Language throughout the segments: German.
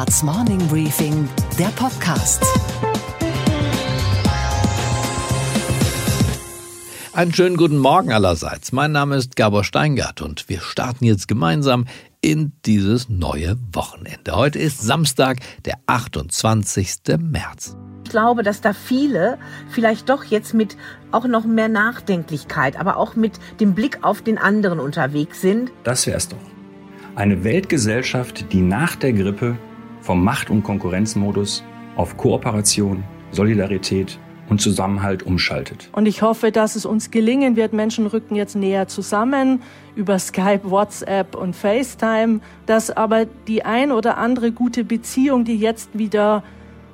Handelsblatts Morning Briefing, der Podcast. Einen schönen guten Morgen allerseits. Mein Name ist Gabor Steingart und wir starten jetzt gemeinsam in dieses neue Wochenende. Heute ist Samstag, der 28. März. Ich glaube, dass da viele vielleicht doch jetzt mit auch noch mehr Nachdenklichkeit, aber auch mit dem Blick auf den anderen unterwegs sind. Das wär's doch. Eine Weltgesellschaft, die nach der Grippe vom Macht- und Konkurrenzmodus auf Kooperation, Solidarität und Zusammenhalt umschaltet. Und ich hoffe, dass es uns gelingen wird. Menschen rücken jetzt näher zusammen über Skype, WhatsApp und FaceTime, dass aber die ein oder andere gute Beziehung, die jetzt wieder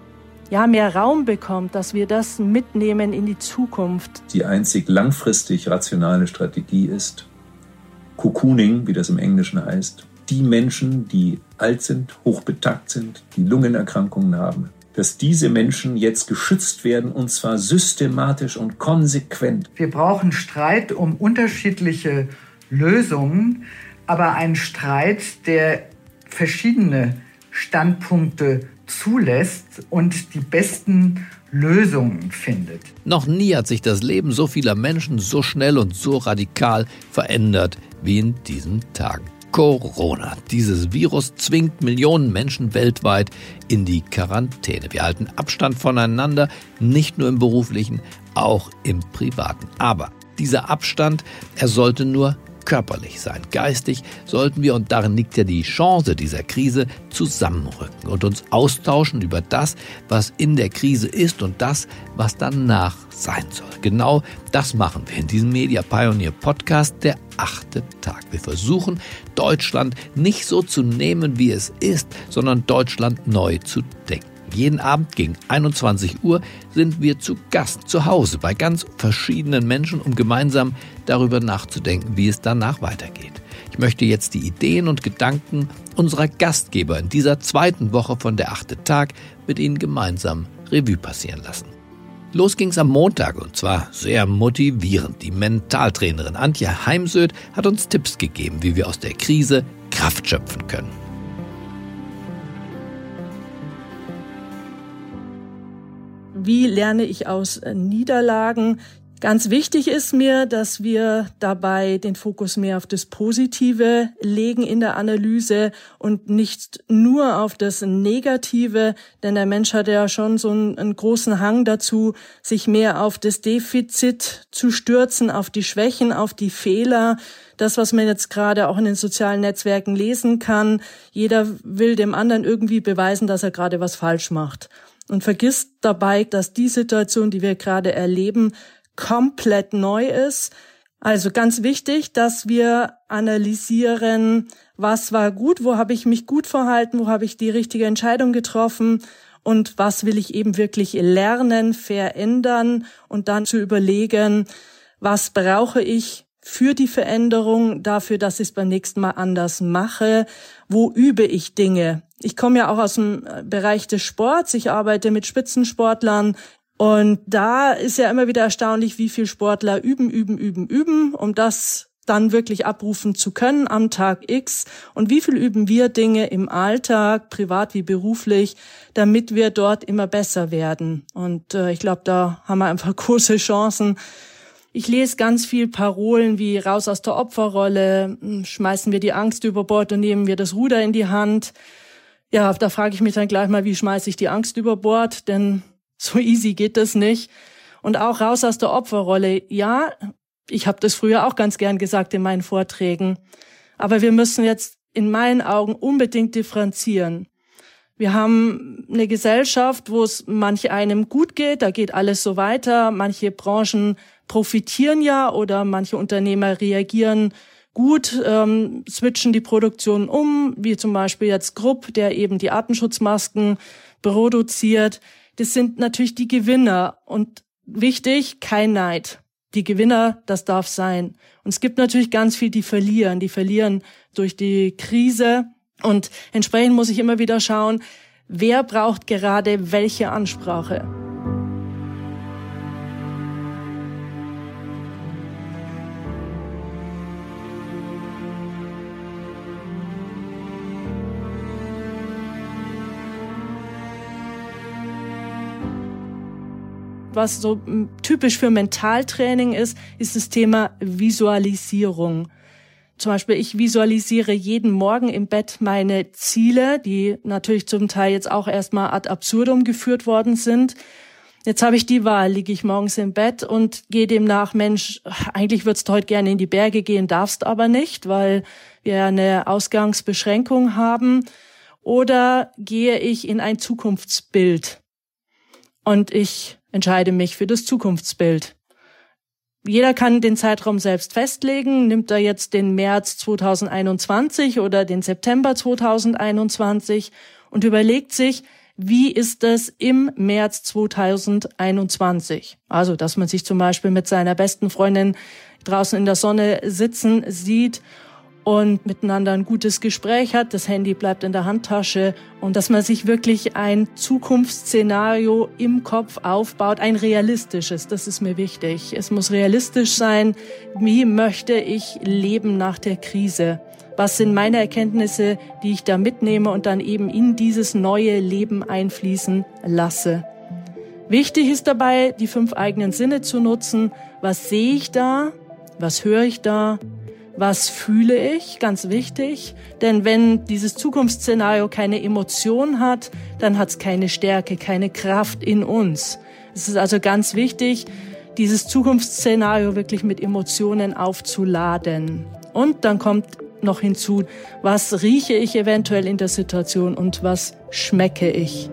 mehr Raum bekommt, dass wir das mitnehmen in die Zukunft. Die einzig langfristig rationale Strategie ist Cocooning, wie das im Englischen heißt. Die Menschen, die alt sind, hochbetagt sind, die Lungenerkrankungen haben, dass diese Menschen jetzt geschützt werden, und zwar systematisch und konsequent. Wir brauchen Streit um unterschiedliche Lösungen, aber einen Streit, der verschiedene Standpunkte zulässt und die besten Lösungen findet. Noch nie hat sich das Leben so vieler Menschen so schnell und so radikal verändert wie in diesen Tagen. Corona. Dieses Virus zwingt Millionen Menschen weltweit in die Quarantäne. Wir halten Abstand voneinander, nicht nur im beruflichen, auch im privaten. Aber dieser Abstand, er sollte nur körperlich sein. Geistig sollten wir, und darin liegt ja die Chance dieser Krise, zusammenrücken und uns austauschen über das, was in der Krise ist und das, was danach sein soll. Genau das machen wir in diesem Media Pioneer Podcast, der 8. Tag. Wir versuchen, Deutschland nicht so zu nehmen, wie es ist, sondern Deutschland neu zu denken. Jeden Abend gegen 21 Uhr sind wir zu Gast zu Hause bei ganz verschiedenen Menschen, um gemeinsam darüber nachzudenken, wie es danach weitergeht. Ich möchte jetzt die Ideen und Gedanken unserer Gastgeber in dieser zweiten Woche von der 8. Tag mit Ihnen gemeinsam Revue passieren lassen. Los ging's am Montag, und zwar sehr motivierend. Die Mentaltrainerin Antje Heimsöth hat uns Tipps gegeben, wie wir aus der Krise Kraft schöpfen können. Wie lerne ich aus Niederlagen? Ganz wichtig ist mir, dass wir dabei den Fokus mehr auf das Positive legen in der Analyse und nicht nur auf das Negative, denn der Mensch hat ja schon so einen großen Hang dazu, sich mehr auf das Defizit zu stürzen, auf die Schwächen, auf die Fehler. Das, was man jetzt gerade auch in den sozialen Netzwerken lesen kann. Jeder will dem anderen irgendwie beweisen, dass er gerade was falsch macht. Und vergisst dabei, dass die Situation, die wir gerade erleben, komplett neu ist. Also ganz wichtig, dass wir analysieren, was war gut, wo habe ich mich gut verhalten, wo habe ich die richtige Entscheidung getroffen und was will ich eben wirklich lernen, verändern und dann zu überlegen, was brauche ich für die Veränderung, dafür, dass ich es beim nächsten Mal anders mache, wo übe ich Dinge. Ich komme ja auch aus dem Bereich des Sports, ich arbeite mit Spitzensportlern und da ist ja immer wieder erstaunlich, wie viele Sportler üben, um das dann wirklich abrufen zu können am Tag X und wie viel üben wir Dinge im Alltag, privat wie beruflich, damit wir dort immer besser werden. Und ich glaube, da haben wir einfach große Chancen. Ich lese ganz viel Parolen wie raus aus der Opferrolle, schmeißen wir die Angst über Bord und nehmen wir das Ruder in die Hand. Ja, da frage ich mich dann gleich mal, wie schmeiße ich die Angst über Bord, denn so easy geht das nicht. Und auch raus aus der Opferrolle. Ja, ich habe das früher auch ganz gern gesagt in meinen Vorträgen, aber wir müssen jetzt in meinen Augen unbedingt differenzieren. Wir haben eine Gesellschaft, wo es manch einem gut geht, da geht alles so weiter. Manche Branchen profitieren ja oder manche Unternehmer reagieren gut, switchen die Produktion um, wie zum Beispiel jetzt Grupp, der eben die Atemschutzmasken produziert. Das sind natürlich die Gewinner und wichtig, kein Neid. Die Gewinner, das darf sein. Und es gibt natürlich ganz viel, die verlieren durch die Krise. Und entsprechend muss ich immer wieder schauen, wer braucht gerade welche Ansprache. was so typisch für Mentaltraining ist das Thema Visualisierung. Zum Beispiel, ich visualisiere jeden Morgen im Bett meine Ziele, die natürlich zum Teil jetzt auch erstmal ad absurdum geführt worden sind. Jetzt habe ich die Wahl, liege ich morgens im Bett und gehe dem nach, Mensch, eigentlich würdest du heute gerne in die Berge gehen, darfst aber nicht, weil wir eine Ausgangsbeschränkung haben. Oder gehe ich in ein Zukunftsbild und ich entscheide mich für das Zukunftsbild. Jeder kann den Zeitraum selbst festlegen. Nimmt er jetzt den März 2021 oder den September 2021 und überlegt sich, wie ist es im März 2021? Also, dass man sich zum Beispiel mit seiner besten Freundin draußen in der Sonne sitzen sieht und miteinander ein gutes Gespräch hat, das Handy bleibt in der Handtasche und dass man sich wirklich ein Zukunftsszenario im Kopf aufbaut, ein realistisches, das ist mir wichtig. Es muss realistisch sein, wie möchte ich leben nach der Krise? Was sind meine Erkenntnisse, die ich da mitnehme und dann eben in dieses neue Leben einfließen lasse? Wichtig ist dabei, die 5 eigenen Sinne zu nutzen. Was sehe ich da? Was höre ich da? Was fühle ich? Ganz wichtig. Denn wenn dieses Zukunftsszenario keine Emotion hat, dann hat es keine Stärke, keine Kraft in uns. Es ist also ganz wichtig, dieses Zukunftsszenario wirklich mit Emotionen aufzuladen. Und dann kommt noch hinzu, was rieche ich eventuell in der Situation und was schmecke ich.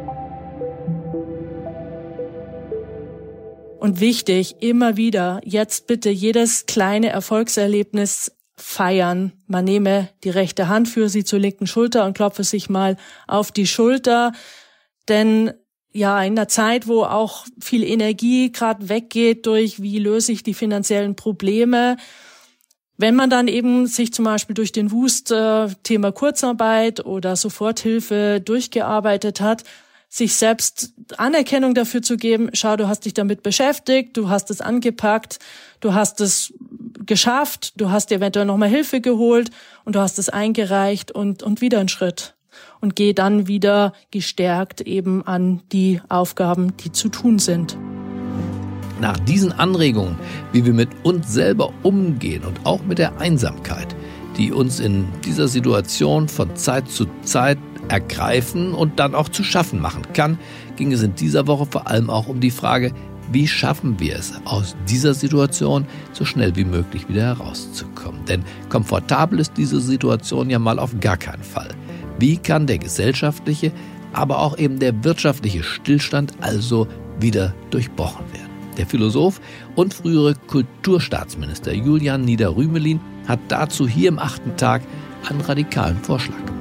Und wichtig, immer wieder, jetzt bitte jedes kleine Erfolgserlebnis feiern. Man nehme die rechte Hand für sie zur linken Schulter und klopfe sich mal auf die Schulter. Denn ja, in der Zeit, wo auch viel Energie gerade weggeht durch, wie löse ich die finanziellen Probleme, wenn man dann eben sich zum Beispiel durch den Wust Thema Kurzarbeit oder Soforthilfe durchgearbeitet hat, sich selbst Anerkennung dafür zu geben, schau, du hast dich damit beschäftigt, du hast es angepackt, du hast es geschafft, du hast dir eventuell nochmal Hilfe geholt und du hast es eingereicht und wieder einen Schritt. Und geh dann wieder gestärkt eben an die Aufgaben, die zu tun sind. Nach diesen Anregungen, wie wir mit uns selber umgehen und auch mit der Einsamkeit, die uns in dieser Situation von Zeit zu Zeit ergreifen und dann auch zu schaffen machen kann, ging es in dieser Woche vor allem auch um die Frage, wie schaffen wir es, aus dieser Situation so schnell wie möglich wieder herauszukommen. Denn komfortabel ist diese Situation ja mal auf gar keinen Fall. Wie kann der gesellschaftliche, aber auch eben der wirtschaftliche Stillstand also wieder durchbrochen werden? Der Philosoph und frühere Kulturstaatsminister Julian Nieder-Rümelin hat dazu hier im 8. Tag einen radikalen Vorschlag gemacht.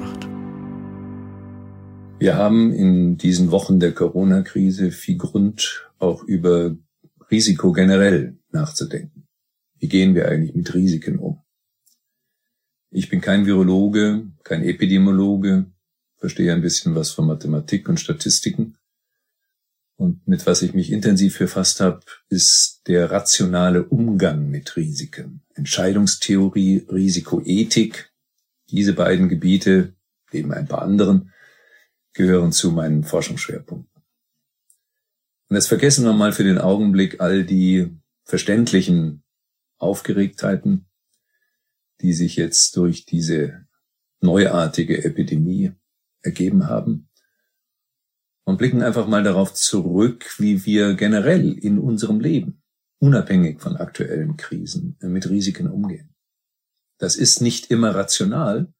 Wir haben in diesen Wochen der Corona-Krise viel Grund, auch über Risiko generell nachzudenken. Wie gehen wir eigentlich mit Risiken um? Ich bin kein Virologe, kein Epidemiologe, verstehe ein bisschen was von Mathematik und Statistiken. Und mit was ich mich intensiv befasst habe, ist der rationale Umgang mit Risiken. Entscheidungstheorie, Risikoethik. Diese beiden Gebiete, neben ein paar anderen, gehören zu meinen Forschungsschwerpunkten. Und jetzt vergessen wir mal für den Augenblick all die verständlichen Aufgeregtheiten, die sich jetzt durch diese neuartige Epidemie ergeben haben, und blicken einfach mal darauf zurück, wie wir generell in unserem Leben, unabhängig von aktuellen Krisen, mit Risiken umgehen. Das ist nicht immer rational,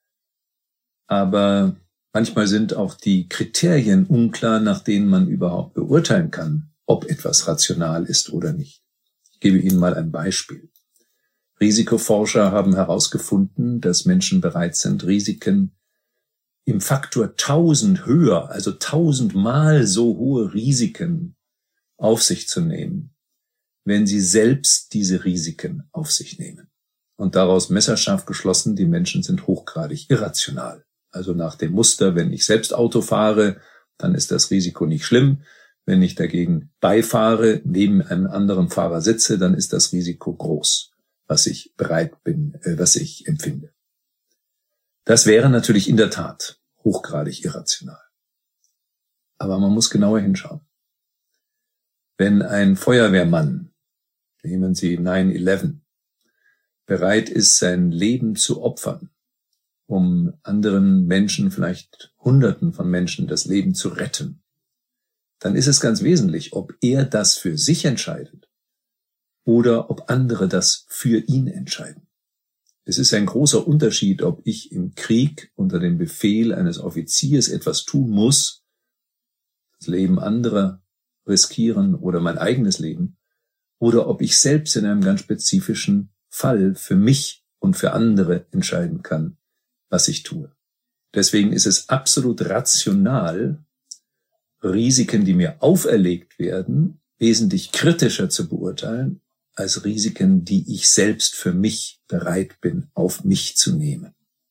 aber manchmal sind auch die Kriterien unklar, nach denen man überhaupt beurteilen kann, ob etwas rational ist oder nicht. Ich gebe Ihnen mal ein Beispiel. Risikoforscher haben herausgefunden, dass Menschen bereit sind, Risiken im Faktor 1000 höher, also 1000-mal so hohe Risiken auf sich zu nehmen, wenn sie selbst diese Risiken auf sich nehmen. Und daraus messerscharf geschlossen, die Menschen sind hochgradig irrational. Also nach dem Muster, wenn ich selbst Auto fahre, dann ist das Risiko nicht schlimm. Wenn ich dagegen beifahre, neben einem anderen Fahrer sitze, dann ist das Risiko groß, was ich was ich empfinde. Das wäre natürlich in der Tat hochgradig irrational. Aber man muss genauer hinschauen. Wenn ein Feuerwehrmann, nehmen Sie 9/11, bereit ist, sein Leben zu opfern, um anderen Menschen, vielleicht Hunderten von Menschen, das Leben zu retten, dann ist es ganz wesentlich, ob er das für sich entscheidet oder ob andere das für ihn entscheiden. Es ist ein großer Unterschied, ob ich im Krieg unter dem Befehl eines Offiziers etwas tun muss, das Leben anderer riskieren oder mein eigenes Leben, oder ob ich selbst in einem ganz spezifischen Fall für mich und für andere entscheiden kann, was ich tue. Deswegen ist es absolut rational, Risiken, die mir auferlegt werden, wesentlich kritischer zu beurteilen, als Risiken, die ich selbst für mich bereit bin, auf mich zu nehmen.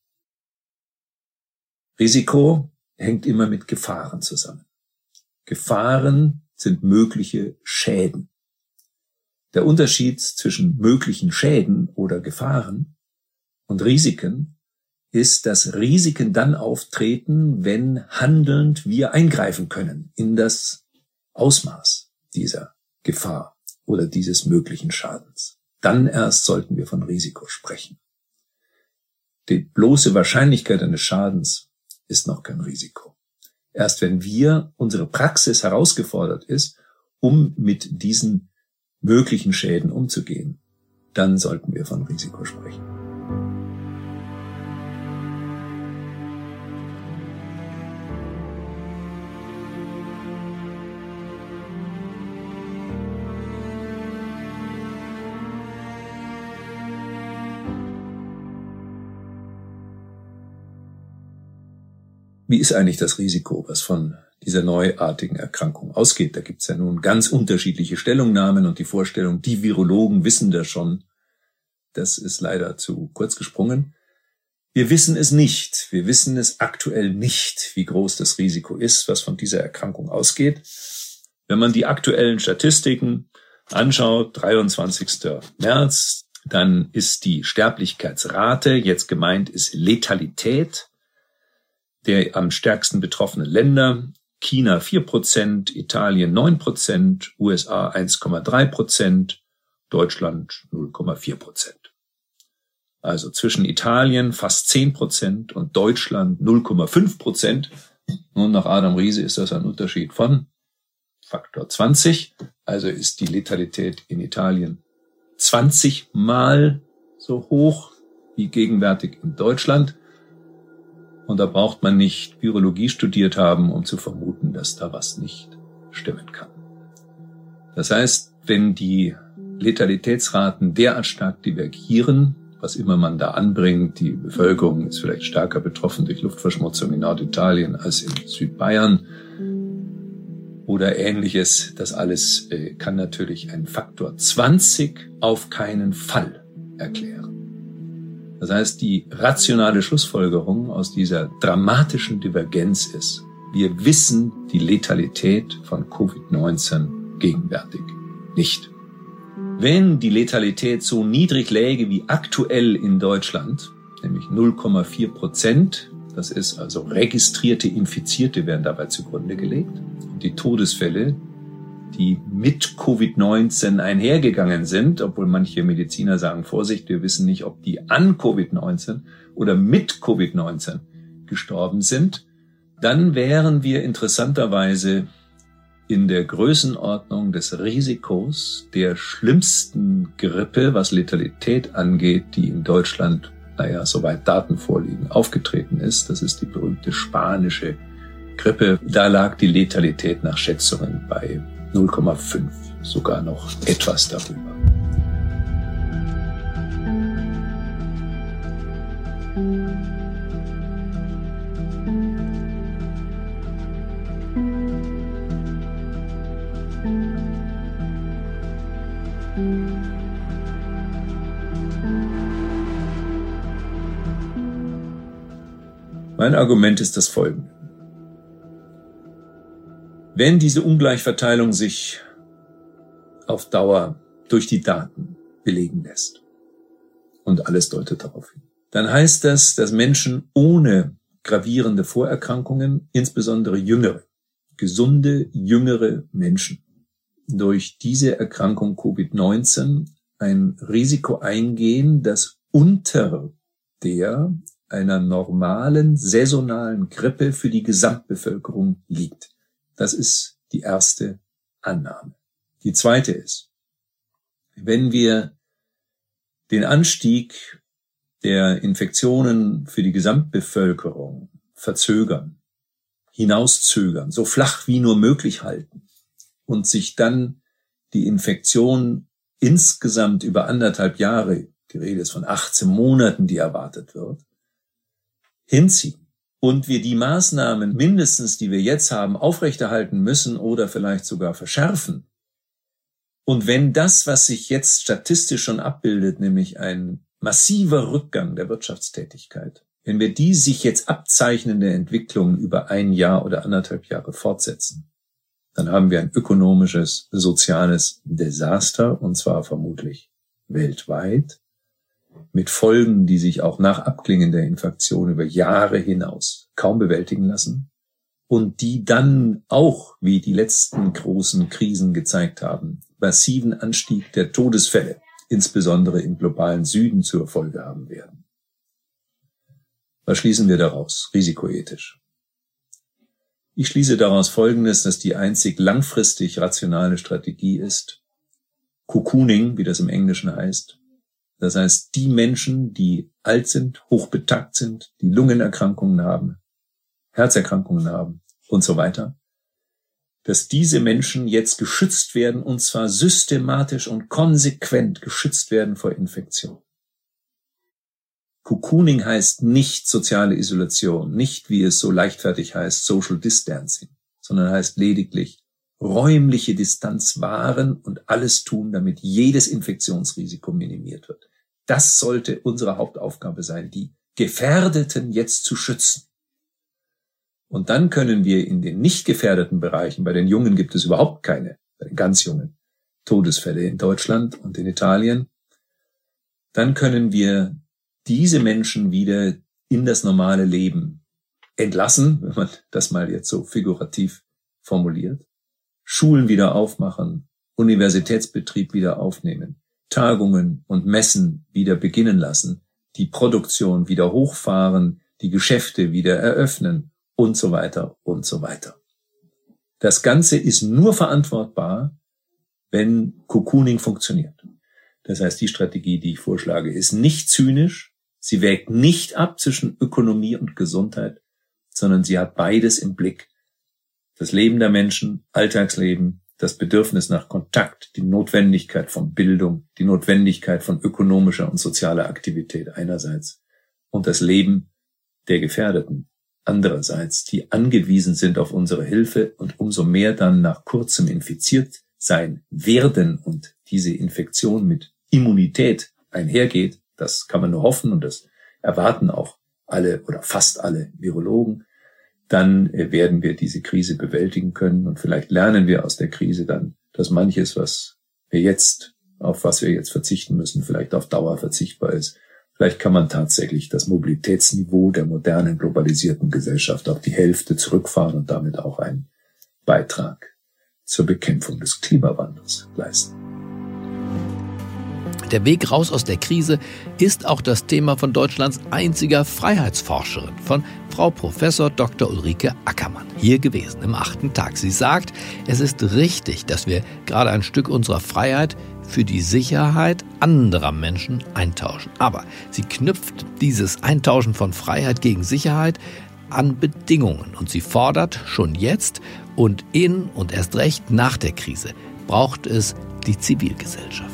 Risiko hängt immer mit Gefahren zusammen. Gefahren sind mögliche Schäden. Der Unterschied zwischen möglichen Schäden oder Gefahren und Risiken ist, dass Risiken dann auftreten, wenn handelnd wir eingreifen können in das Ausmaß dieser Gefahr oder dieses möglichen Schadens. Dann erst sollten wir von Risiko sprechen. Die bloße Wahrscheinlichkeit eines Schadens ist noch kein Risiko. Erst wenn unsere Praxis herausgefordert ist, um mit diesen möglichen Schäden umzugehen, dann sollten wir von Risiko sprechen. Wie ist eigentlich das Risiko, was von dieser neuartigen Erkrankung ausgeht? Da gibt es ja nun ganz unterschiedliche Stellungnahmen und die Vorstellung, die Virologen wissen das schon. Das ist leider zu kurz gesprungen. Wir wissen es nicht. Wir wissen es aktuell nicht, wie groß das Risiko ist, was von dieser Erkrankung ausgeht. Wenn man die aktuellen Statistiken anschaut, 23. März, dann ist die Sterblichkeitsrate, jetzt gemeint ist Letalität, der am stärksten betroffenen Länder, China 4%, Italien 9%, USA 1,3%, Deutschland 0,4%. Also zwischen Italien fast 10% und Deutschland 0,5%. Nun, nach Adam Riese ist das ein Unterschied von Faktor 20. Also ist die Letalität in Italien 20 Mal so hoch wie gegenwärtig in Deutschland. Und da braucht man nicht Virologie studiert haben, um zu vermuten, dass da was nicht stimmen kann. Das heißt, wenn die Letalitätsraten derart stark divergieren, was immer man da anbringt, die Bevölkerung ist vielleicht stärker betroffen durch Luftverschmutzung in Norditalien als in Südbayern oder Ähnliches, das alles kann natürlich einen Faktor 20 auf keinen Fall erklären. Das heißt, die rationale Schlussfolgerung aus dieser dramatischen Divergenz ist, wir wissen die Letalität von Covid-19 gegenwärtig nicht. Wenn die Letalität so niedrig läge wie aktuell in Deutschland, nämlich 0,4%, das ist also registrierte Infizierte werden dabei zugrunde gelegt, und die Todesfälle, die mit Covid-19 einhergegangen sind, obwohl manche Mediziner sagen, Vorsicht, wir wissen nicht, ob die an Covid-19 oder mit Covid-19 gestorben sind, dann wären wir interessanterweise in der Größenordnung des Risikos der schlimmsten Grippe, was Letalität angeht, die in Deutschland, soweit Daten vorliegen, aufgetreten ist. Das ist die berühmte spanische Grippe. Da lag die Letalität nach Schätzungen bei 0,5, sogar noch etwas darüber. Mein Argument ist das folgende. Wenn diese Ungleichverteilung sich auf Dauer durch die Daten belegen lässt, und alles deutet darauf hin, dann heißt das, dass Menschen ohne gravierende Vorerkrankungen, insbesondere jüngere, gesunde, jüngere Menschen, durch diese Erkrankung Covid-19 ein Risiko eingehen, das unter der einer normalen saisonalen Grippe für die Gesamtbevölkerung liegt. Das ist die erste Annahme. Die zweite ist, wenn wir den Anstieg der Infektionen für die Gesamtbevölkerung verzögern, hinauszögern, so flach wie nur möglich halten und sich dann die Infektion insgesamt über 1,5 Jahre, die Rede ist von 18 Monaten, die erwartet wird, hinziehen und wir die Maßnahmen mindestens, die wir jetzt haben, aufrechterhalten müssen oder vielleicht sogar verschärfen. Und wenn das, was sich jetzt statistisch schon abbildet, nämlich ein massiver Rückgang der Wirtschaftstätigkeit, wenn wir die sich jetzt abzeichnende Entwicklung über 1 Jahr oder 1,5 Jahre fortsetzen, dann haben wir ein ökonomisches, soziales Desaster, und zwar vermutlich weltweit, mit Folgen, die sich auch nach Abklingen der Infektion über Jahre hinaus kaum bewältigen lassen und die dann auch, wie die letzten großen Krisen gezeigt haben, massiven Anstieg der Todesfälle, insbesondere im globalen Süden, zur Folge haben werden. Was schließen wir daraus, risikoethisch? Ich schließe daraus Folgendes, dass die einzig langfristig rationale Strategie ist, Cocooning, wie das im Englischen heißt. Das heißt, die Menschen, die alt sind, hochbetagt sind, die Lungenerkrankungen haben, Herzerkrankungen haben und so weiter, dass diese Menschen jetzt geschützt werden, und zwar systematisch und konsequent geschützt werden vor Infektion. Cocooning heißt nicht soziale Isolation, nicht, wie es so leichtfertig heißt, Social Distancing, sondern heißt lediglich räumliche Distanz wahren und alles tun, damit jedes Infektionsrisiko minimiert wird. Das sollte unsere Hauptaufgabe sein, die Gefährdeten jetzt zu schützen. Und dann können wir in den nicht gefährdeten Bereichen, bei den Jungen gibt es überhaupt keine, bei den ganz Jungen, Todesfälle in Deutschland und in Italien, dann können wir diese Menschen wieder in das normale Leben entlassen, wenn man das mal jetzt so figurativ formuliert, Schulen wieder aufmachen, Universitätsbetrieb wieder aufnehmen, Tagungen und Messen wieder beginnen lassen, die Produktion wieder hochfahren, die Geschäfte wieder eröffnen und so weiter und so weiter. Das Ganze ist nur verantwortbar, wenn Cocooning funktioniert. Das heißt, die Strategie, die ich vorschlage, ist nicht zynisch, sie wägt nicht ab zwischen Ökonomie und Gesundheit, sondern sie hat beides im Blick. Das Leben der Menschen, Alltagsleben, das Bedürfnis nach Kontakt, die Notwendigkeit von Bildung, die Notwendigkeit von ökonomischer und sozialer Aktivität einerseits und das Leben der Gefährdeten andererseits, die angewiesen sind auf unsere Hilfe und umso mehr dann nach kurzem infiziert sein werden und diese Infektion mit Immunität einhergeht, das kann man nur hoffen und das erwarten auch alle oder fast alle Virologen, dann werden wir diese Krise bewältigen können und vielleicht lernen wir aus der Krise dann, dass manches, auf was wir jetzt verzichten müssen, vielleicht auf Dauer verzichtbar ist. Vielleicht kann man tatsächlich das Mobilitätsniveau der modernen globalisierten Gesellschaft auf die Hälfte zurückfahren und damit auch einen Beitrag zur Bekämpfung des Klimawandels leisten. Der Weg raus aus der Krise ist auch das Thema von Deutschlands einziger Freiheitsforscherin, von Frau Professor Dr. Ulrike Ackermann, hier gewesen im 8. Tag. Sie sagt, es ist richtig, dass wir gerade ein Stück unserer Freiheit für die Sicherheit anderer Menschen eintauschen. Aber sie knüpft dieses Eintauschen von Freiheit gegen Sicherheit an Bedingungen. Und sie fordert schon jetzt und in und erst recht nach der Krise braucht es die Zivilgesellschaft.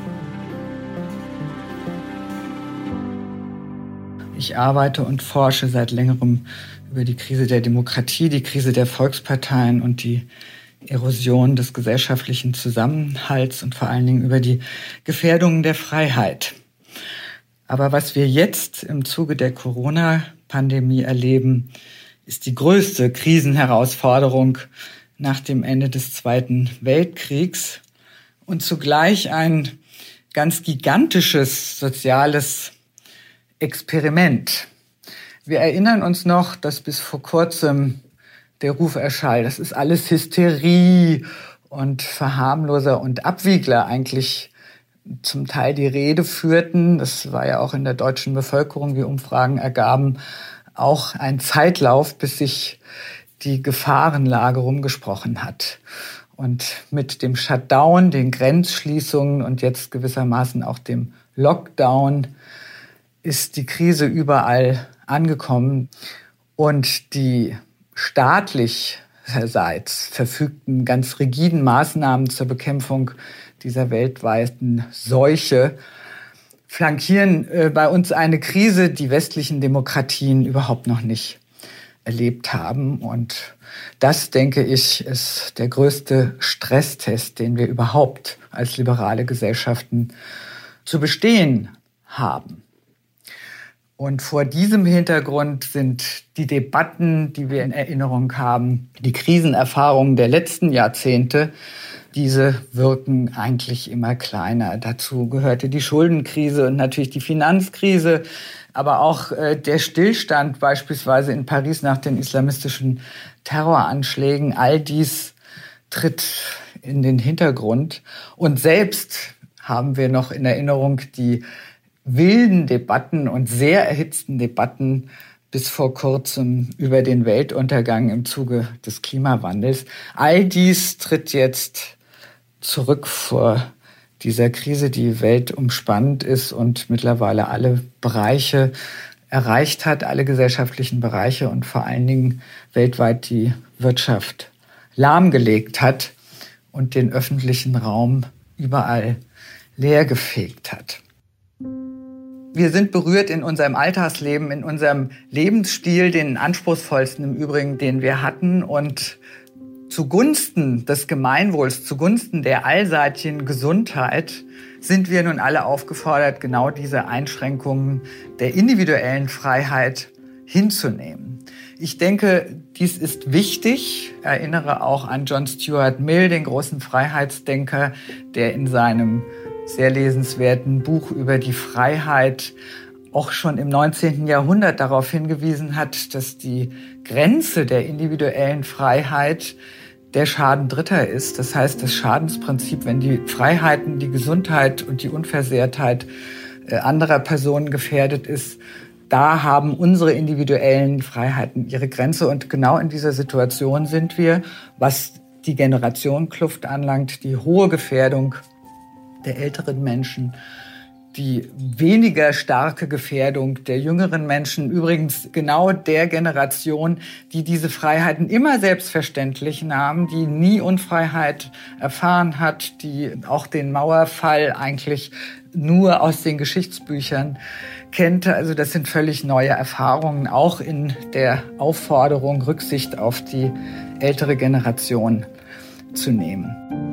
Ich arbeite und forsche seit längerem über die Krise der Demokratie, die Krise der Volksparteien und die Erosion des gesellschaftlichen Zusammenhalts und vor allen Dingen über die Gefährdungen der Freiheit. Aber was wir jetzt im Zuge der Corona-Pandemie erleben, ist die größte Krisenherausforderung nach dem Ende des Zweiten Weltkriegs und zugleich ein ganz gigantisches soziales Experiment. Wir erinnern uns noch, dass bis vor kurzem der Ruf erschallt, das ist alles Hysterie und Verharmloser und Abwiegler eigentlich zum Teil die Rede führten. Das war ja auch in der deutschen Bevölkerung, wie Umfragen ergaben, auch ein Zeitlauf, bis sich die Gefahrenlage rumgesprochen hat. Und mit dem Shutdown, den Grenzschließungen und jetzt gewissermaßen auch dem Lockdown ist die Krise überall angekommen. Und die staatlicherseits verfügten ganz rigiden Maßnahmen zur Bekämpfung dieser weltweiten Seuche flankieren bei uns eine Krise, die westlichen Demokratien überhaupt noch nicht erlebt haben. Und das, denke ich, ist der größte Stresstest, den wir überhaupt als liberale Gesellschaften zu bestehen haben. Und vor diesem Hintergrund sind die Debatten, die wir in Erinnerung haben, die Krisenerfahrungen der letzten Jahrzehnte, diese wirken eigentlich immer kleiner. Dazu gehörte die Schuldenkrise und natürlich die Finanzkrise, aber auch der Stillstand beispielsweise in Paris nach den islamistischen Terroranschlägen. All dies tritt in den Hintergrund. Und selbst haben wir noch in Erinnerung die wilden Debatten und sehr erhitzten Debatten bis vor kurzem über den Weltuntergang im Zuge des Klimawandels. All dies tritt jetzt zurück vor dieser Krise, die weltumspannend ist und mittlerweile alle Bereiche erreicht hat, alle gesellschaftlichen Bereiche und vor allen Dingen weltweit die Wirtschaft lahmgelegt hat und den öffentlichen Raum überall leergefegt hat. Wir sind berührt in unserem Alltagsleben, in unserem Lebensstil, den anspruchsvollsten im Übrigen, den wir hatten. Und zugunsten des Gemeinwohls, zugunsten der allseitigen Gesundheit sind wir nun alle aufgefordert, genau diese Einschränkungen der individuellen Freiheit hinzunehmen. Ich denke, dies ist wichtig. Ich erinnere auch an John Stuart Mill, den großen Freiheitsdenker, der in seinem sehr lesenswerten Buch über die Freiheit auch schon im 19. Jahrhundert darauf hingewiesen hat, dass die Grenze der individuellen Freiheit der Schaden Dritter ist. Das heißt, das Schadensprinzip, wenn die Freiheiten, die Gesundheit und die Unversehrtheit anderer Personen gefährdet ist, da haben unsere individuellen Freiheiten ihre Grenze. Und genau in dieser Situation sind wir, was die Generationenkluft anlangt, die hohe Gefährdung der älteren Menschen, die weniger starke Gefährdung der jüngeren Menschen, übrigens genau der Generation, die diese Freiheiten immer selbstverständlich nahm, die nie Unfreiheit erfahren hat, die auch den Mauerfall eigentlich nur aus den Geschichtsbüchern kennt. Also das sind völlig neue Erfahrungen, auch in der Aufforderung, Rücksicht auf die ältere Generation zu nehmen.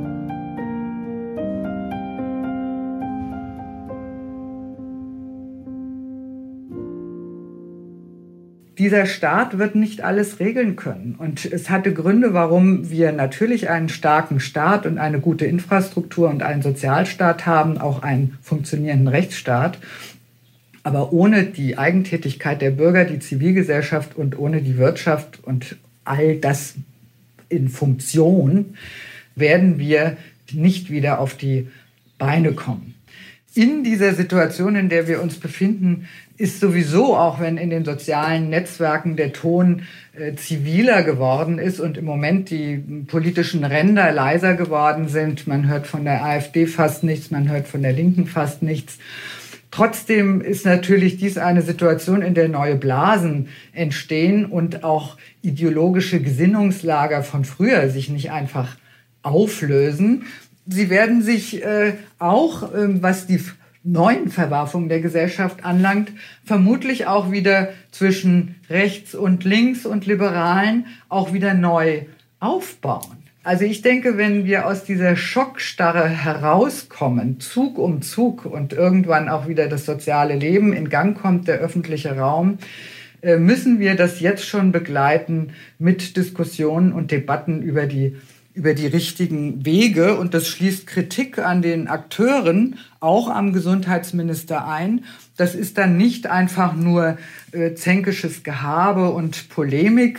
Dieser Staat wird nicht alles regeln können. Und es hatte Gründe, warum wir natürlich einen starken Staat und eine gute Infrastruktur und einen Sozialstaat haben, auch einen funktionierenden Rechtsstaat. Aber ohne die Eigentätigkeit der Bürger, die Zivilgesellschaft und ohne die Wirtschaft und all das in Funktion, werden wir nicht wieder auf die Beine kommen. In dieser Situation, in der wir uns befinden, ist sowieso, auch wenn in den sozialen Netzwerken der Ton ziviler geworden ist und im Moment die politischen Ränder leiser geworden sind, man hört von der AfD fast nichts, man hört von der Linken fast nichts. Trotzdem ist natürlich dies eine Situation, in der neue Blasen entstehen und auch ideologische Gesinnungslager von früher sich nicht einfach auflösen. Sie werden sich auch, was die neuen Verwerfungen der Gesellschaft anlangt, vermutlich auch wieder zwischen rechts und links und Liberalen auch wieder neu aufbauen. Also ich denke, wenn wir aus dieser Schockstarre herauskommen, Zug um Zug und irgendwann auch wieder das soziale Leben in Gang kommt, der öffentliche Raum, müssen wir das jetzt schon begleiten mit Diskussionen und Debatten über die richtigen Wege. Und das schließt Kritik an den Akteuren, auch am Gesundheitsminister ein. Das ist dann nicht einfach nur zänkisches Gehabe und Polemik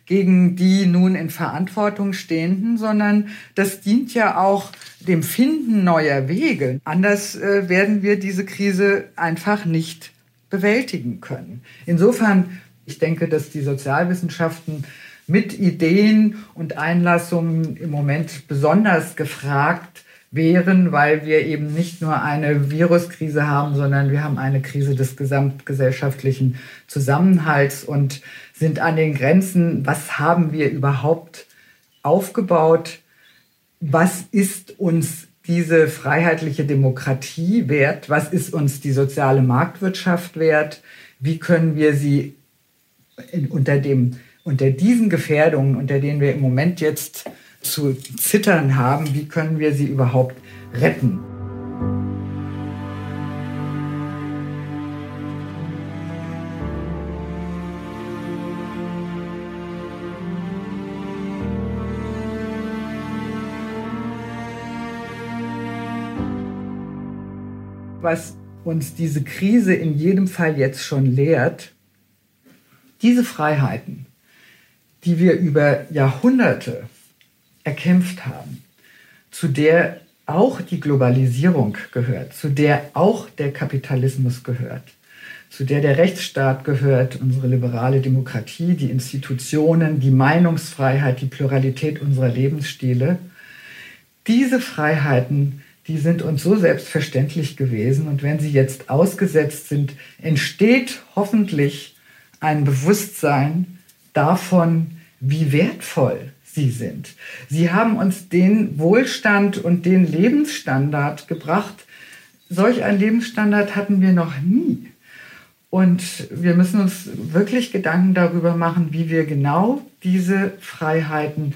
gegen die nun in Verantwortung Stehenden, sondern das dient ja auch dem Finden neuer Wege. Anders werden wir diese Krise einfach nicht bewältigen können. Insofern, ich denke, dass die Sozialwissenschaften mit Ideen und Einlassungen im Moment besonders gefragt wären, weil wir eben nicht nur eine Viruskrise haben, sondern wir haben eine Krise des gesamtgesellschaftlichen Zusammenhalts und sind an den Grenzen, was haben wir überhaupt aufgebaut? Was ist uns diese freiheitliche Demokratie wert? Was ist uns die soziale Marktwirtschaft wert? Wie können wir sie unter diesen Gefährdungen, unter denen wir im Moment jetzt zu zittern haben, wie können wir sie überhaupt retten? Was uns diese Krise in jedem Fall jetzt schon lehrt, diese Freiheiten, die wir über Jahrhunderte erkämpft haben, zu der auch die Globalisierung gehört, zu der auch der Kapitalismus gehört, zu der der Rechtsstaat gehört, unsere liberale Demokratie, die Institutionen, die Meinungsfreiheit, die Pluralität unserer Lebensstile. Diese Freiheiten, die sind uns so selbstverständlich gewesen. Und wenn sie jetzt ausgesetzt sind, entsteht hoffentlich ein Bewusstsein davon, wie wertvoll sie sind. Sie haben uns den Wohlstand und den Lebensstandard gebracht. Solch einen Lebensstandard hatten wir noch nie. Und wir müssen uns wirklich Gedanken darüber machen, wie wir genau diese Freiheiten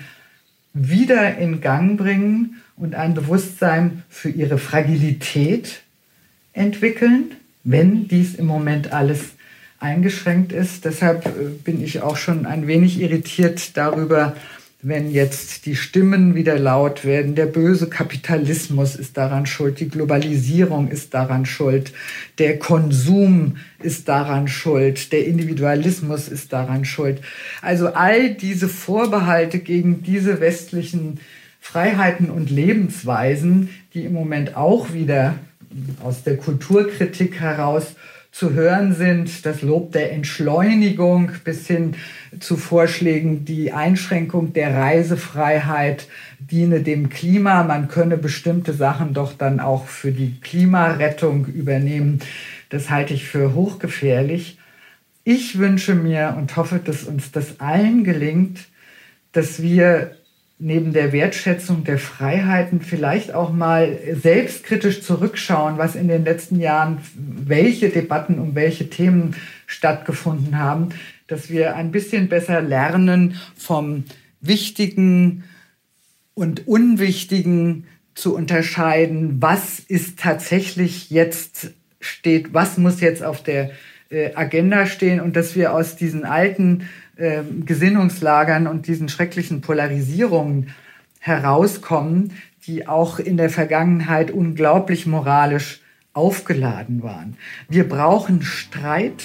wieder in Gang bringen und ein Bewusstsein für ihre Fragilität entwickeln, wenn dies im Moment alles eingeschränkt ist. Deshalb bin ich auch schon ein wenig irritiert darüber, wenn jetzt die Stimmen wieder laut werden. Der böse Kapitalismus ist daran schuld, die Globalisierung ist daran schuld, der Konsum ist daran schuld, der Individualismus ist daran schuld. Also all diese Vorbehalte gegen diese westlichen Freiheiten und Lebensweisen, die im Moment auch wieder aus der Kulturkritik heraus zu hören sind, das Lob der Entschleunigung bis hin zu Vorschlägen, die Einschränkung der Reisefreiheit diene dem Klima. Man könne bestimmte Sachen doch dann auch für die Klimarettung übernehmen. Das halte ich für hochgefährlich. Ich wünsche mir und hoffe, dass uns das allen gelingt, dass wir neben der Wertschätzung der Freiheiten vielleicht auch mal selbstkritisch zurückschauen, was in den letzten Jahren, welche Debatten um welche Themen stattgefunden haben, dass wir ein bisschen besser lernen, vom Wichtigen und Unwichtigen zu unterscheiden, was ist tatsächlich jetzt steht, was muss jetzt auf der Agenda stehen und dass wir aus diesen alten Gesinnungslagern und diesen schrecklichen Polarisierungen herauskommen, die auch in der Vergangenheit unglaublich moralisch aufgeladen waren. Wir brauchen Streit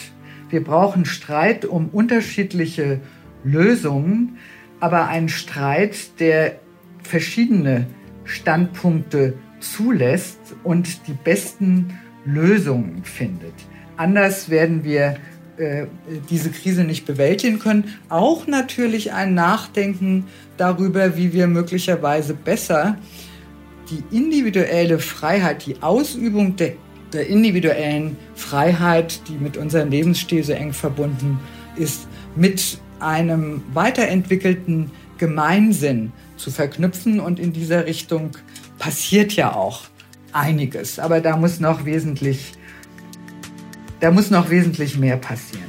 um unterschiedliche Lösungen, aber ein Streit, der verschiedene Standpunkte zulässt und die besten Lösungen findet. Anders werden wir diese Krise nicht bewältigen können. Auch natürlich ein Nachdenken darüber, wie wir möglicherweise besser die individuelle Freiheit, die Ausübung der individuellen Freiheit, die mit unserem Lebensstil so eng verbunden ist, mit einem weiterentwickelten Gemeinsinn zu verknüpfen. Und in dieser Richtung passiert ja auch einiges. Aber da muss noch wesentlich mehr passieren.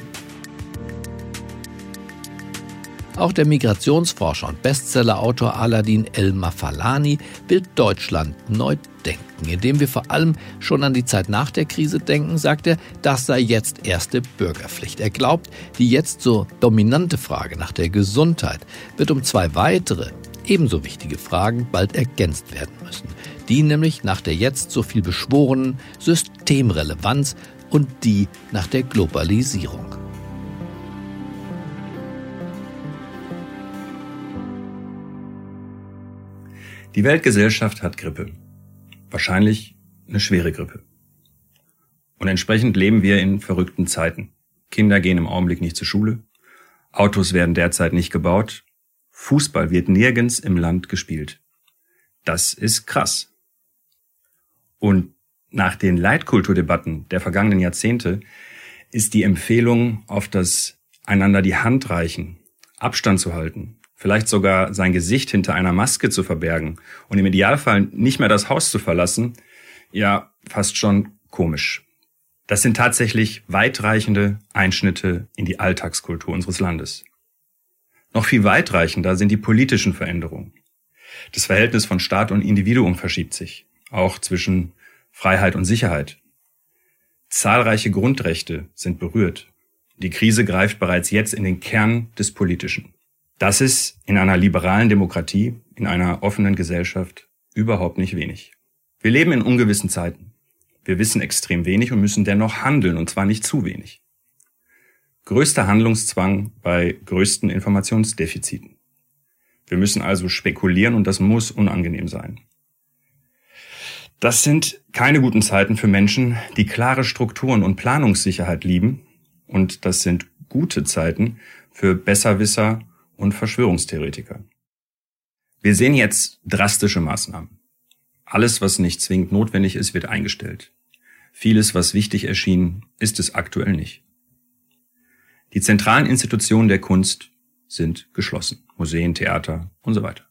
Auch der Migrationsforscher und Bestsellerautor Aladin El-Mafalani will Deutschland neu denken. Indem wir vor allem schon an die Zeit nach der Krise denken, sagt er, das sei jetzt erste Bürgerpflicht. Er glaubt, die jetzt so dominante Frage nach der Gesundheit wird um 2 weitere, ebenso wichtige Fragen bald ergänzt werden müssen. Die nämlich nach der jetzt so viel beschworenen Systemrelevanz und die nach der Globalisierung. Die Weltgesellschaft hat Grippe. Wahrscheinlich eine schwere Grippe. Und entsprechend leben wir in verrückten Zeiten. Kinder gehen im Augenblick nicht zur Schule. Autos werden derzeit nicht gebaut. Fußball wird nirgends im Land gespielt. Das ist krass. Und nach den Leitkulturdebatten der vergangenen Jahrzehnte ist die Empfehlung auf das einander die Hand reichen, Abstand zu halten, vielleicht sogar sein Gesicht hinter einer Maske zu verbergen und im Idealfall nicht mehr das Haus zu verlassen, ja, fast schon komisch. Das sind tatsächlich weitreichende Einschnitte in die Alltagskultur unseres Landes. Noch viel weitreichender sind die politischen Veränderungen. Das Verhältnis von Staat und Individuum verschiebt sich, auch zwischen Freiheit und Sicherheit. Zahlreiche Grundrechte sind berührt. Die Krise greift bereits jetzt in den Kern des Politischen. Das ist in einer liberalen Demokratie, in einer offenen Gesellschaft überhaupt nicht wenig. Wir leben in ungewissen Zeiten. Wir wissen extrem wenig und müssen dennoch handeln, und zwar nicht zu wenig. Größter Handlungszwang bei größten Informationsdefiziten. Wir müssen also spekulieren und das muss unangenehm sein. Das sind keine guten Zeiten für Menschen, die klare Strukturen und Planungssicherheit lieben, und das sind gute Zeiten für Besserwisser und Verschwörungstheoretiker. Wir sehen jetzt drastische Maßnahmen. Alles, was nicht zwingend notwendig ist, wird eingestellt. Vieles, was wichtig erschien, ist es aktuell nicht. Die zentralen Institutionen der Kunst sind geschlossen. Museen, Theater und so weiter.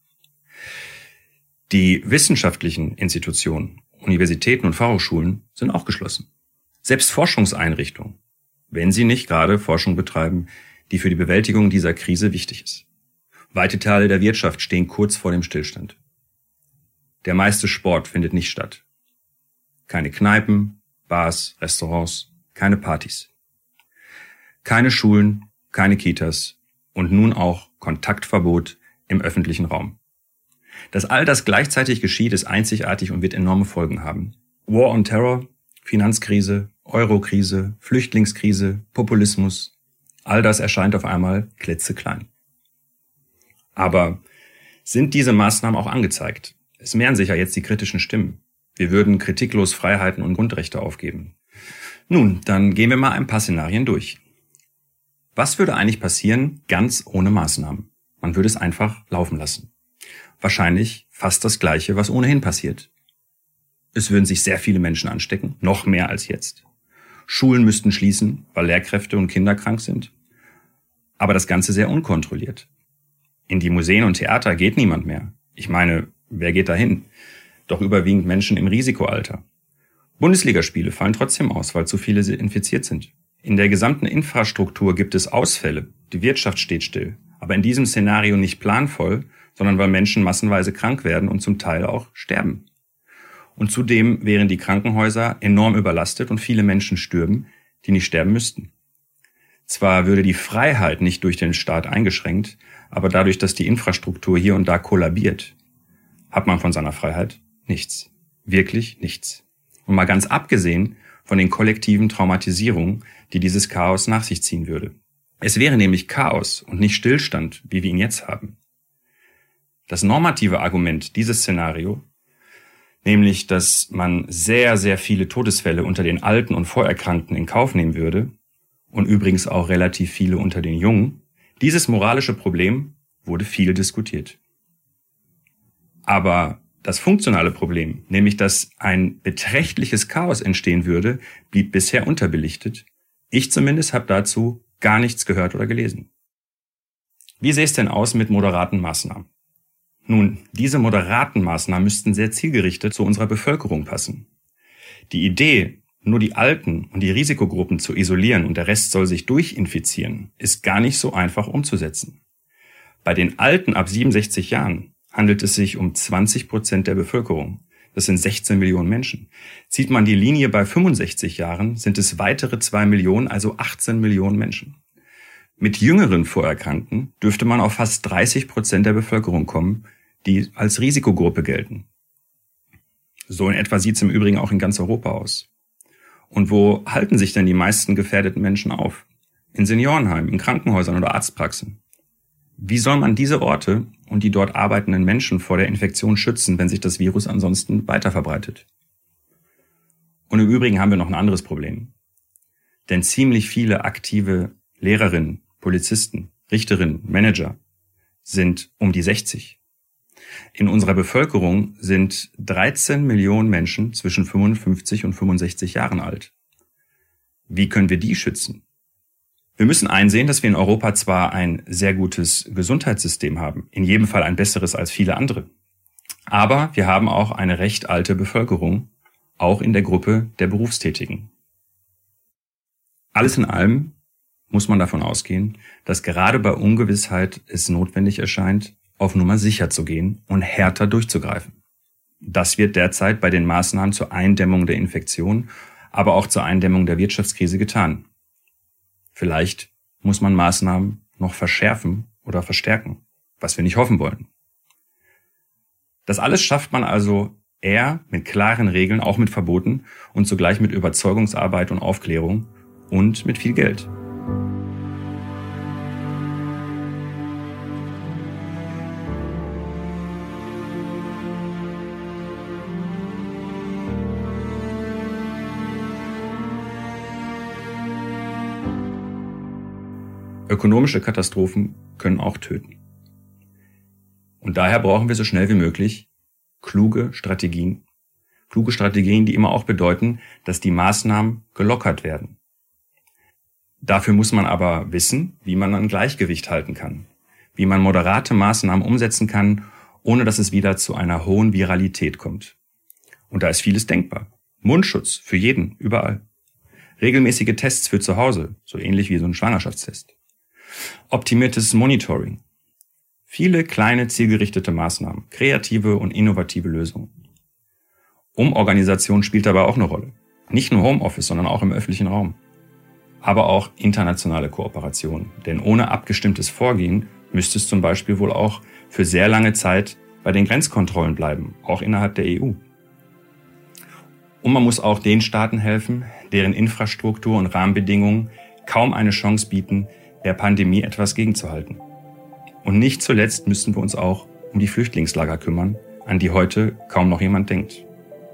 Die wissenschaftlichen Institutionen, Universitäten und Fachhochschulen sind auch geschlossen. Selbst Forschungseinrichtungen, wenn sie nicht gerade Forschung betreiben, die für die Bewältigung dieser Krise wichtig ist. Weite Teile der Wirtschaft stehen kurz vor dem Stillstand. Der meiste Sport findet nicht statt. Keine Kneipen, Bars, Restaurants, keine Partys. Keine Schulen, keine Kitas und nun auch Kontaktverbot im öffentlichen Raum. Dass all das gleichzeitig geschieht, ist einzigartig und wird enorme Folgen haben. War on Terror, Finanzkrise, Eurokrise, Flüchtlingskrise, Populismus, all das erscheint auf einmal klitzeklein. Aber sind diese Maßnahmen auch angezeigt? Es mehren sich ja jetzt die kritischen Stimmen. Wir würden kritiklos Freiheiten und Grundrechte aufgeben. Nun, dann gehen wir mal ein paar Szenarien durch. Was würde eigentlich passieren, ganz ohne Maßnahmen? Man würde es einfach laufen lassen. Wahrscheinlich fast das Gleiche, was ohnehin passiert. Es würden sich sehr viele Menschen anstecken, noch mehr als jetzt. Schulen müssten schließen, weil Lehrkräfte und Kinder krank sind. Aber das Ganze sehr unkontrolliert. In die Museen und Theater geht niemand mehr. Ich meine, wer geht dahin? Doch überwiegend Menschen im Risikoalter. Bundesligaspiele fallen trotzdem aus, weil zu viele infiziert sind. In der gesamten Infrastruktur gibt es Ausfälle. Die Wirtschaft steht still. Aber in diesem Szenario nicht planvoll, sondern weil Menschen massenweise krank werden und zum Teil auch sterben. Und zudem wären die Krankenhäuser enorm überlastet und viele Menschen stürben, die nicht sterben müssten. Zwar würde die Freiheit nicht durch den Staat eingeschränkt, aber dadurch, dass die Infrastruktur hier und da kollabiert, hat man von seiner Freiheit nichts. Wirklich nichts. Und mal ganz abgesehen von den kollektiven Traumatisierungen, die dieses Chaos nach sich ziehen würde. Es wäre nämlich Chaos und nicht Stillstand, wie wir ihn jetzt haben. Das normative Argument dieses Szenario, nämlich dass man sehr, sehr viele Todesfälle unter den Alten und Vorerkrankten in Kauf nehmen würde und übrigens auch relativ viele unter den Jungen, dieses moralische Problem wurde viel diskutiert. Aber das funktionale Problem, nämlich dass ein beträchtliches Chaos entstehen würde, blieb bisher unterbelichtet. Ich zumindest habe dazu gar nichts gehört oder gelesen. Wie sähe es denn aus mit moderaten Maßnahmen? Nun, diese moderaten Maßnahmen müssten sehr zielgerichtet zu unserer Bevölkerung passen. Die Idee, nur die Alten und die Risikogruppen zu isolieren und der Rest soll sich durchinfizieren, ist gar nicht so einfach umzusetzen. Bei den Alten ab 67 Jahren handelt es sich um 20% der Bevölkerung. Das sind 16 Millionen Menschen. Zieht man die Linie bei 65 Jahren, sind es weitere 2 Millionen, also 18 Millionen Menschen. Mit jüngeren Vorerkrankten dürfte man auf fast 30% der Bevölkerung kommen, die als Risikogruppe gelten. So in etwa sieht es im Übrigen auch in ganz Europa aus. Und wo halten sich denn die meisten gefährdeten Menschen auf? In Seniorenheimen, in Krankenhäusern oder Arztpraxen. Wie soll man diese Orte und die dort arbeitenden Menschen vor der Infektion schützen, wenn sich das Virus ansonsten weiter verbreitet. Und im Übrigen haben wir noch ein anderes Problem. Denn ziemlich viele aktive Lehrerinnen, Polizisten, Richterinnen, Manager sind um die 60. In unserer Bevölkerung sind 13 Millionen Menschen zwischen 55 und 65 Jahren alt. Wie können wir die schützen? Wir müssen einsehen, dass wir in Europa zwar ein sehr gutes Gesundheitssystem haben, in jedem Fall ein besseres als viele andere. Aber wir haben auch eine recht alte Bevölkerung, auch in der Gruppe der Berufstätigen. Alles in allem muss man davon ausgehen, dass gerade bei Ungewissheit es notwendig erscheint, auf Nummer sicher zu gehen und härter durchzugreifen. Das wird derzeit bei den Maßnahmen zur Eindämmung der Infektion, aber auch zur Eindämmung der Wirtschaftskrise getan. Vielleicht muss man Maßnahmen noch verschärfen oder verstärken, was wir nicht hoffen wollen. Das alles schafft man also eher mit klaren Regeln, auch mit Verboten und zugleich mit Überzeugungsarbeit und Aufklärung und mit viel Geld. Ökonomische Katastrophen können auch töten. Und daher brauchen wir so schnell wie möglich kluge Strategien, die immer auch bedeuten, dass die Maßnahmen gelockert werden. Dafür muss man aber wissen, wie man ein Gleichgewicht halten kann, wie man moderate Maßnahmen umsetzen kann, ohne dass es wieder zu einer hohen Viralität kommt. Und da ist vieles denkbar. Mundschutz für jeden, überall. Regelmäßige Tests für zu Hause, so ähnlich wie so ein Schwangerschaftstest. Optimiertes Monitoring. Viele kleine zielgerichtete Maßnahmen, kreative und innovative Lösungen. Umorganisation spielt dabei auch eine Rolle. Nicht nur Homeoffice, sondern auch im öffentlichen Raum. Aber auch internationale Kooperation. Denn ohne abgestimmtes Vorgehen müsste es zum Beispiel wohl auch für sehr lange Zeit bei den Grenzkontrollen bleiben, auch innerhalb der EU. Und man muss auch den Staaten helfen, deren Infrastruktur und Rahmenbedingungen kaum eine Chance bieten, der Pandemie etwas gegenzuhalten. Und nicht zuletzt müssen wir uns auch um die Flüchtlingslager kümmern, an die heute kaum noch jemand denkt.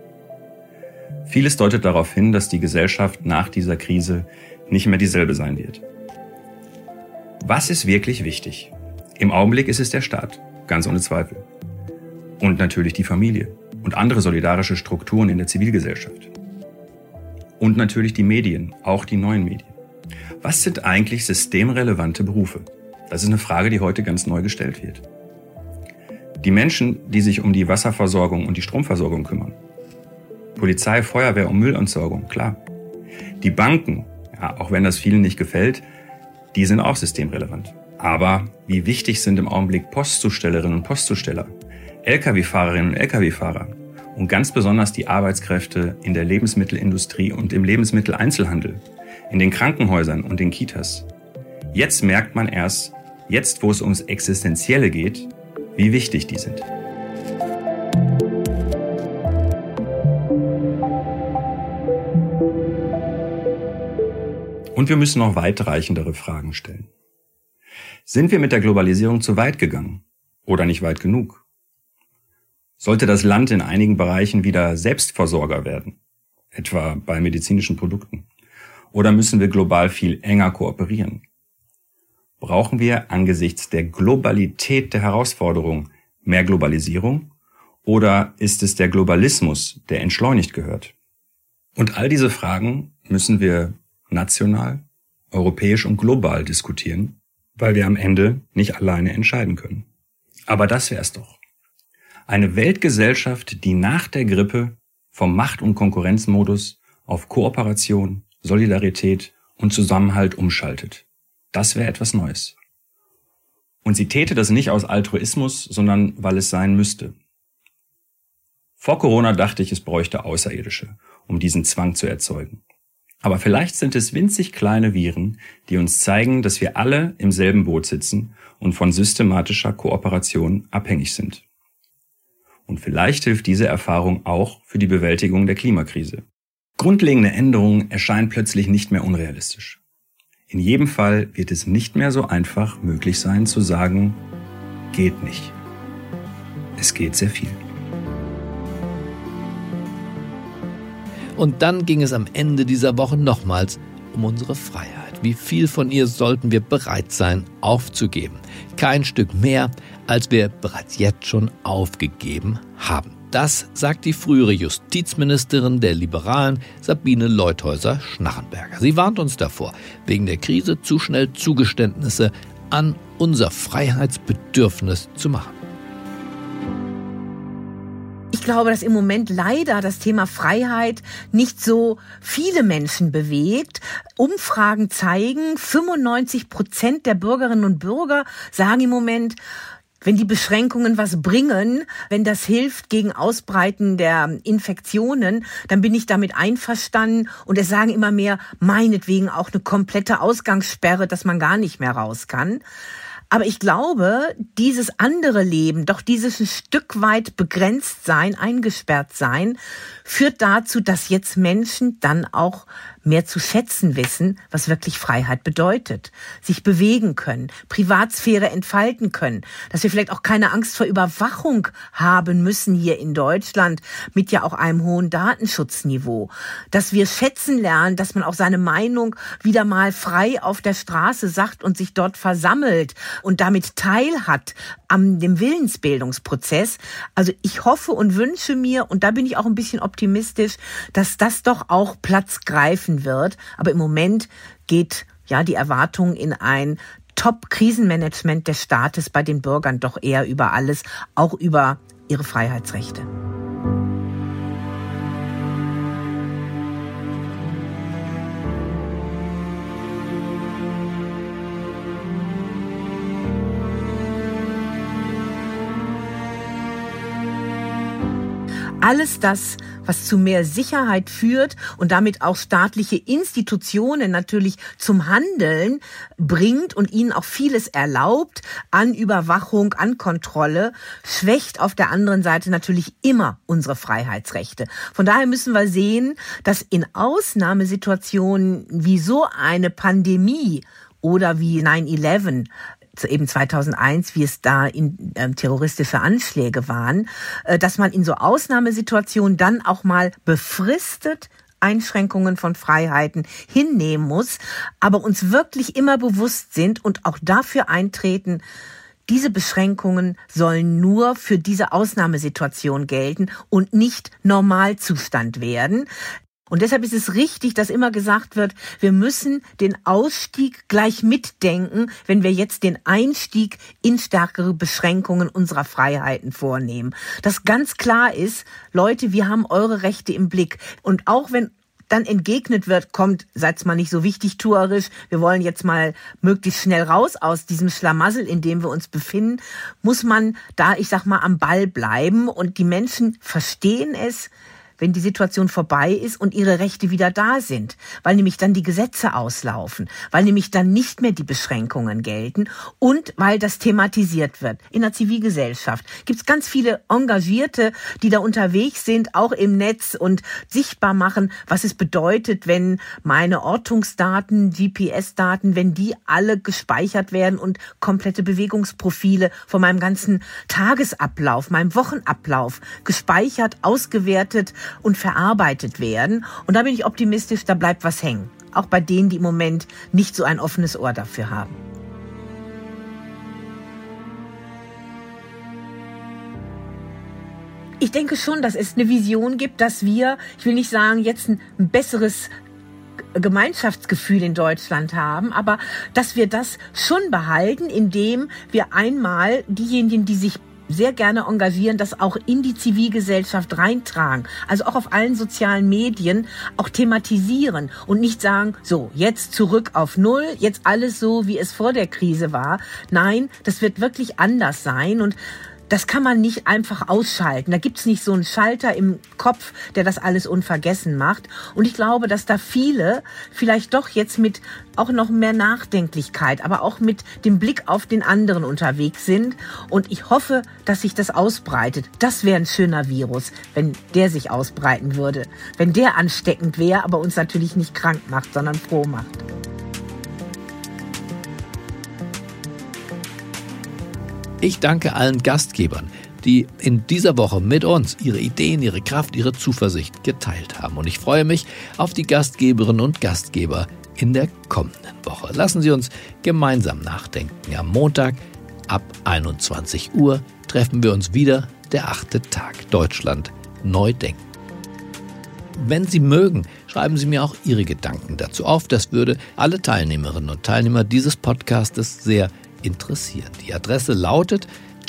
Vieles deutet darauf hin, dass die Gesellschaft nach dieser Krise nicht mehr dieselbe sein wird. Was ist wirklich wichtig? Im Augenblick ist es der Staat, ganz ohne Zweifel. Und natürlich die Familie und andere solidarische Strukturen in der Zivilgesellschaft. Und natürlich die Medien, auch die neuen Medien. Was sind eigentlich systemrelevante Berufe? Das ist eine Frage, die heute ganz neu gestellt wird. Die Menschen, die sich um die Wasserversorgung und die Stromversorgung kümmern. Polizei, Feuerwehr und Müllentsorgung, klar. Die Banken, ja, auch wenn das vielen nicht gefällt, die sind auch systemrelevant. Aber wie wichtig sind im Augenblick Postzustellerinnen und Postzusteller, Lkw-Fahrerinnen und Lkw-Fahrer und ganz besonders die Arbeitskräfte in der Lebensmittelindustrie und im Lebensmitteleinzelhandel, in den Krankenhäusern und den Kitas. Jetzt merkt man erst, jetzt wo es ums Existenzielle geht, wie wichtig die sind. Und wir müssen noch weitreichendere Fragen stellen. Sind wir mit der Globalisierung zu weit gegangen oder nicht weit genug? Sollte das Land in einigen Bereichen wieder Selbstversorger werden, etwa bei medizinischen Produkten? Oder müssen wir global viel enger kooperieren? Brauchen wir angesichts der Globalität der Herausforderung mehr Globalisierung? Oder ist es der Globalismus, der entschleunigt gehört? Und all diese Fragen müssen wir national, europäisch und global diskutieren, weil wir am Ende nicht alleine entscheiden können. Aber das wär's doch. Eine Weltgesellschaft, die nach der Grippe vom Macht- und Konkurrenzmodus auf Kooperation, Solidarität und Zusammenhalt umschaltet. Das wäre etwas Neues. Und sie täte das nicht aus Altruismus, sondern weil es sein müsste. Vor Corona dachte ich, es bräuchte Außerirdische, um diesen Zwang zu erzeugen. Aber vielleicht sind es winzig kleine Viren, die uns zeigen, dass wir alle im selben Boot sitzen und von systematischer Kooperation abhängig sind. Und vielleicht hilft diese Erfahrung auch für die Bewältigung der Klimakrise. Grundlegende Änderungen erscheinen plötzlich nicht mehr unrealistisch. In jedem Fall wird es nicht mehr so einfach möglich sein zu sagen, geht nicht. Es geht sehr viel. Und dann ging es am Ende dieser Woche nochmals um unsere Freiheit. Wie viel von ihr sollten wir bereit sein, aufzugeben? Kein Stück mehr, als wir bereits jetzt schon aufgegeben haben. Das sagt die frühere Justizministerin der Liberalen, Sabine Leutheusser-Schnarrenberger. Sie warnt uns davor, wegen der Krise zu schnell Zugeständnisse an unser Freiheitsbedürfnis zu machen. Ich glaube, dass im Moment leider das Thema Freiheit nicht so viele Menschen bewegt. Umfragen zeigen, 95% der Bürgerinnen und Bürger sagen im Moment, wenn die Beschränkungen was bringen, wenn das hilft gegen Ausbreiten der Infektionen, dann bin ich damit einverstanden. Und es sagen immer mehr, meinetwegen auch eine komplette Ausgangssperre, dass man gar nicht mehr raus kann. Aber ich glaube, dieses andere Leben, doch dieses ein Stück weit begrenzt sein, eingesperrt sein, führt dazu, dass jetzt Menschen dann auch mehr zu schätzen wissen, was wirklich Freiheit bedeutet. Sich bewegen können, Privatsphäre entfalten können, dass wir vielleicht auch keine Angst vor Überwachung haben müssen hier in Deutschland mit ja auch einem hohen Datenschutzniveau. Dass wir schätzen lernen, dass man auch seine Meinung wieder mal frei auf der Straße sagt und sich dort versammelt und damit teilhat an dem Willensbildungsprozess. Also ich hoffe und wünsche mir, und da bin ich auch ein bisschen optimistisch, dass das doch auch Platz greifen wird. Aber im Moment geht ja die Erwartung in ein Top-Krisenmanagement des Staates bei den Bürgern doch eher über alles, auch über ihre Freiheitsrechte. Alles das, was zu mehr Sicherheit führt und damit auch staatliche Institutionen natürlich zum Handeln bringt und ihnen auch vieles erlaubt an Überwachung, an Kontrolle, schwächt auf der anderen Seite natürlich immer unsere Freiheitsrechte. Von daher müssen wir sehen, dass in Ausnahmesituationen wie so eine Pandemie oder wie 9/11 eben 2001, wie es da in terroristische Anschläge waren, dass man in so Ausnahmesituationen dann auch mal befristet Einschränkungen von Freiheiten hinnehmen muss, aber uns wirklich immer bewusst sind und auch dafür eintreten, diese Beschränkungen sollen nur für diese Ausnahmesituation gelten und nicht Normalzustand werden. Und deshalb ist es richtig, dass immer gesagt wird, wir müssen den Ausstieg gleich mitdenken, wenn wir jetzt den Einstieg in stärkere Beschränkungen unserer Freiheiten vornehmen. Dass ganz klar ist, Leute, wir haben eure Rechte im Blick. Und auch wenn dann entgegnet wird, kommt, seid's mal nicht so wichtigtuerisch, wir wollen jetzt mal möglichst schnell raus aus diesem Schlamassel, in dem wir uns befinden, muss man da, ich sag mal, am Ball bleiben. Und die Menschen verstehen es, wenn die Situation vorbei ist und ihre Rechte wieder da sind, weil nämlich dann die Gesetze auslaufen, weil nämlich dann nicht mehr die Beschränkungen gelten und weil das thematisiert wird. In der Zivilgesellschaft gibt es ganz viele Engagierte, die da unterwegs sind, auch im Netz und sichtbar machen, was es bedeutet, wenn meine Ortungsdaten, GPS-Daten, wenn die alle gespeichert werden und komplette Bewegungsprofile von meinem ganzen Tagesablauf, meinem Wochenablauf gespeichert, ausgewertet und verarbeitet werden. Und da bin ich optimistisch, da bleibt was hängen. Auch bei denen, die im Moment nicht so ein offenes Ohr dafür haben. Ich denke schon, dass es eine Vision gibt, dass wir, ich will nicht sagen, jetzt ein besseres Gemeinschaftsgefühl in Deutschland haben, aber dass wir das schon behalten, indem wir einmal diejenigen, die sich sehr gerne engagieren, das auch in die Zivilgesellschaft reintragen. Also auch auf allen sozialen Medien auch thematisieren und nicht sagen, so, jetzt zurück auf Null, jetzt alles so, wie es vor der Krise war. Nein, das wird wirklich anders sein und das kann man nicht einfach ausschalten. Da gibt's nicht so einen Schalter im Kopf, der das alles unvergessen macht. Und ich glaube, dass da viele vielleicht doch jetzt mit auch noch mehr Nachdenklichkeit, aber auch mit dem Blick auf den anderen unterwegs sind. Und ich hoffe, dass sich das ausbreitet. Das wäre ein schöner Virus, wenn der sich ausbreiten würde. Wenn der ansteckend wäre, aber uns natürlich nicht krank macht, sondern froh macht. Ich danke allen Gastgebern, die in dieser Woche mit uns ihre Ideen, ihre Kraft, ihre Zuversicht geteilt haben. Und ich freue mich auf die Gastgeberinnen und Gastgeber in der kommenden Woche. Lassen Sie uns gemeinsam nachdenken. Am Montag ab 21 Uhr treffen wir uns wieder, der 8. Tag Deutschland neu denken. Wenn Sie mögen, schreiben Sie mir auch Ihre Gedanken dazu auf. Das würde alle Teilnehmerinnen und Teilnehmer dieses Podcastes sehr interessieren. Die Adresse lautet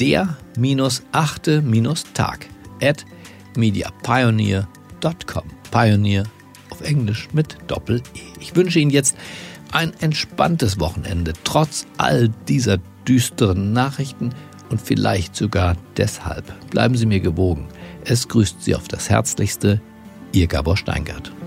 der-8.Tag@mediapioneer.com. Pioneer auf Englisch mit Doppel-E. Ich wünsche Ihnen jetzt ein entspanntes Wochenende, trotz all dieser düsteren Nachrichten und vielleicht sogar deshalb. Bleiben Sie mir gewogen. Es grüßt Sie auf das Herzlichste, Ihr Gabor Steingart.